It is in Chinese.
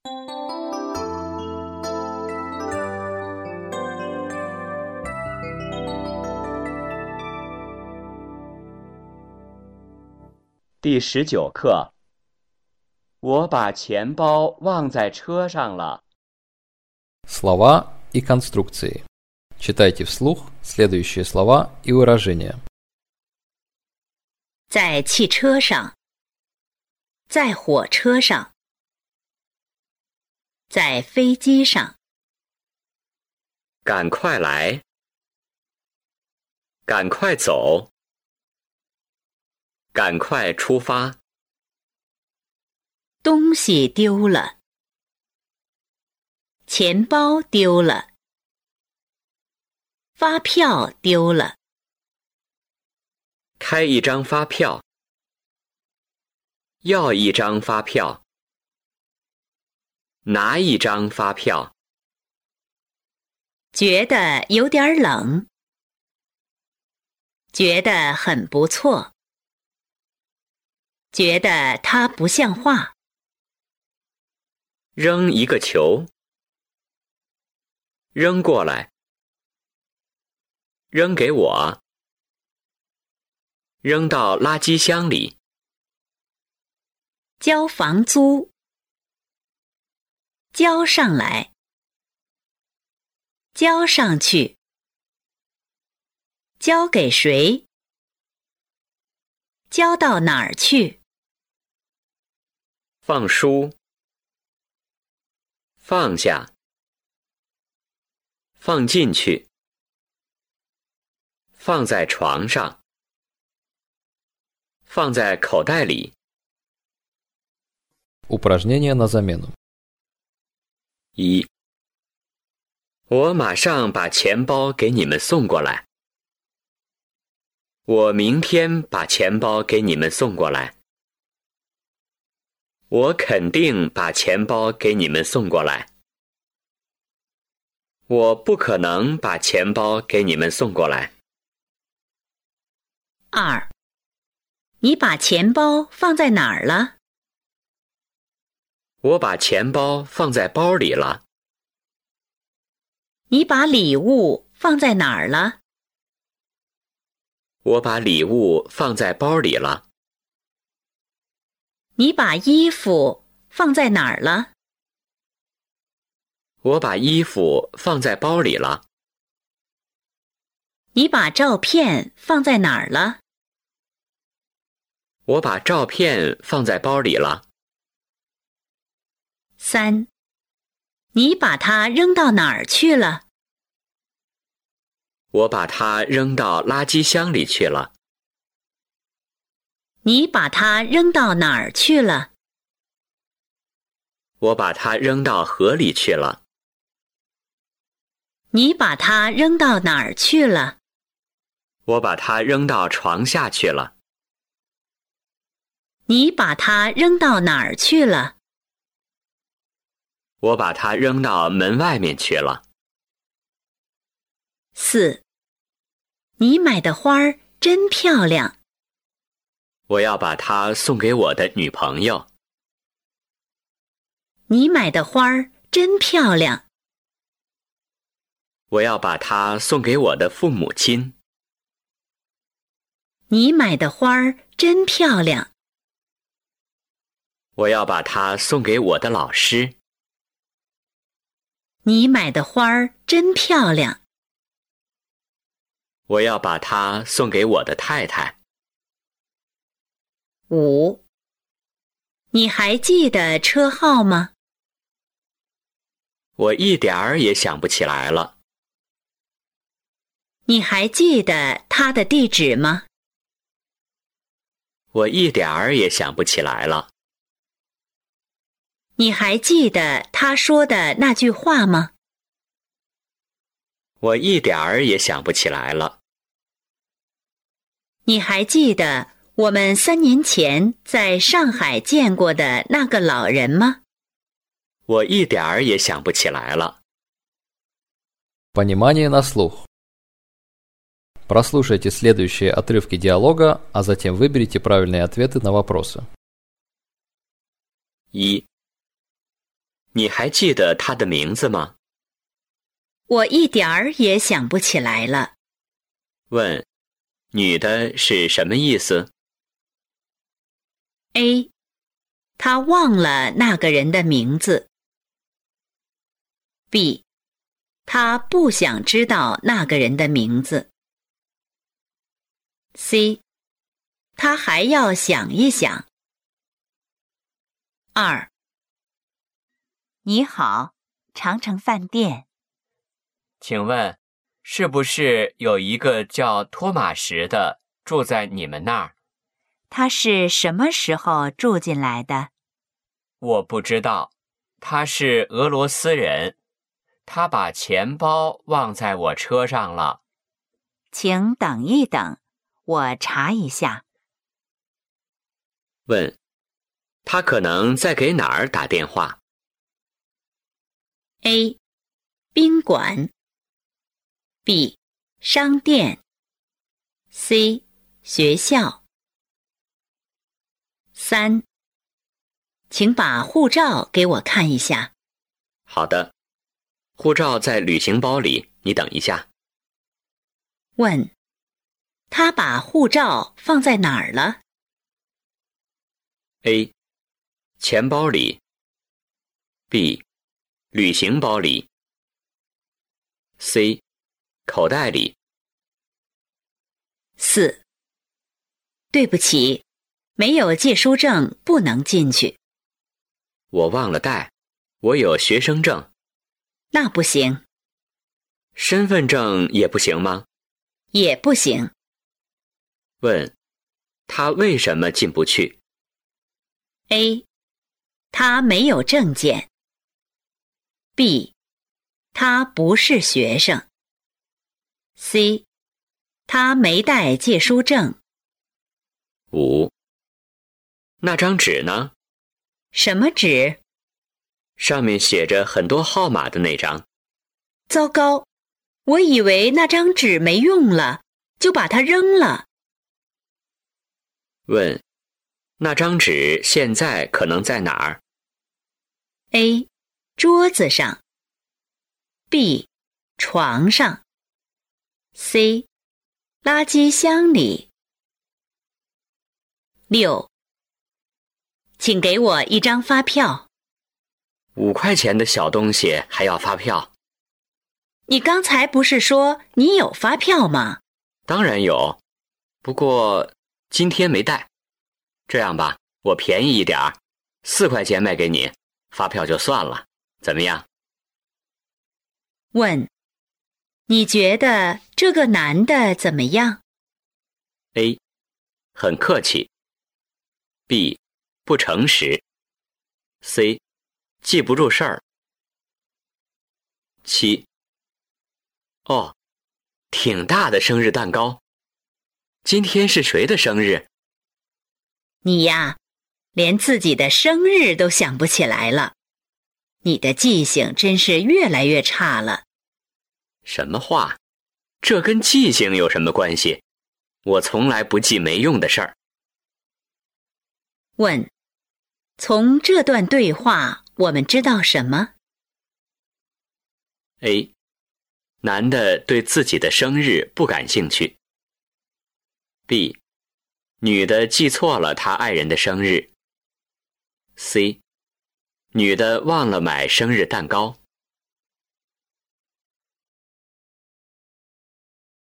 第19课，我把钱包忘在车上了。 Слова и конструкции. Читайте вслух следующие слова и выражения. 在汽车上，在火车上，在飞机上， 赶快来，赶快走，赶快出发。 东西丢了，钱包丢了，发票丢了。 开一张发票，要一张发票，拿一张发票。 觉得有点冷，觉得很不错，觉得它不像话。 扔一个球，扔过来，扔给我，扔到垃圾箱里。 交房租，交上来，交上去，交给谁？交到哪儿去？ 放书，放下，放进去，放在床上，放在口袋里。 Упражнение на замену. 1. 我马上把钱包给你们送过来。我明天把钱包给你们送过来。我肯定把钱包给你们送过来。我不可能把钱包给你们送过来。 2. 你把钱包放在哪儿了？ 我把钱包放在包里了。 你把礼物放在哪儿了？ 我把礼物放在包里了。 你把衣服放在哪儿了？ 我把衣服放在包里了。 你把照片放在哪儿了？ 我把照片放在包里了。 3. 你把它扔到哪儿去了？ 我把它扔到垃圾箱里去了。 你把它扔到哪儿去了？ 我把它扔到河里去了。 你把它扔到哪儿去了？ 我把它扔到床下去了。 你把它扔到哪儿去了？ 我把它扔到门外面去了。 4. 你买的花儿真漂亮。 我要把它送给我的女朋友。 你买的花儿真漂亮。 我要把它送给我的父母亲。 你买的花儿真漂亮。 我要把它送给我的老师。 你买的花儿真漂亮。 我要把它送给我的太太。 5. 你还记得车号吗？ 我一点儿也想不起来了。 你还记得他的地址吗？ 我一点儿也想不起来了。 你还记得他说的那句话吗？ 我一点儿也想不起来了。 你还记得我们3年前在上海见过的那个老人吗？ 我一点儿也想不起来了。 Понимание на слух. Прослушайте следующие отрывки диалога, а затем выберите правильные ответы на вопросы. 1. 你还记得他的名字吗？ 我一点儿也想不起来了。 问，女的是什么意思？ A. 他忘了那个人的名字。B. 他不想知道那个人的名字。C. 他还要想一想。2. 你好，长城饭店。 请问，是不是有一个叫托马什的住在你们那儿？ 他是什么时候住进来的？ 我不知道，他是俄罗斯人，他把钱包忘在我车上了。 请等一等，我查一下。 问，他可能在给哪儿打电话？ A. 宾馆。B. 商店。C. 学校。3. 请把护照给我看一下。 好的，护照在旅行包里，你等一下。 问，他把护照放在哪儿了？ A. 钱包里。 B. 旅行包里。 C. 口袋里。 4. 对不起，没有借书证不能进去。 我忘了带，我有学生证。 那不行。 身份证也不行吗？ 也不行。 问，他为什么进不去？ A. 他没有证件。B. 他不是学生。C. 他没带借书证。 5. 那张纸呢？ 什么纸？ 上面写着很多号码的那张。 糟糕，我以为那张纸没用了，就把它扔了。 问，那张纸现在可能在哪儿？ A. 桌子上。B. 床上。C. 垃圾箱里。6. 请给我一张发票。 5块钱的小东西还要发票？ 你刚才不是说你有发票吗？ 当然有，不过今天没带。这样吧，我便宜一点儿，4块钱卖给你，发票就算了，怎么样？ 问，你觉得这个男的怎么样？ A. 很客气。 B. 不诚实。 C. 记不住事儿。7. 哦，挺大的生日蛋糕。今天是谁的生日？ 你呀，连自己的生日都想不起来了。你的记性真是越来越差了。 什么话？这跟记性有什么关系？我从来不记没用的事儿。 问，从这段对话我们知道什么？ A. 男的对自己的生日不感兴趣。 B. 女的记错了他爱人的生日。 C. 女的忘了买生日蛋糕。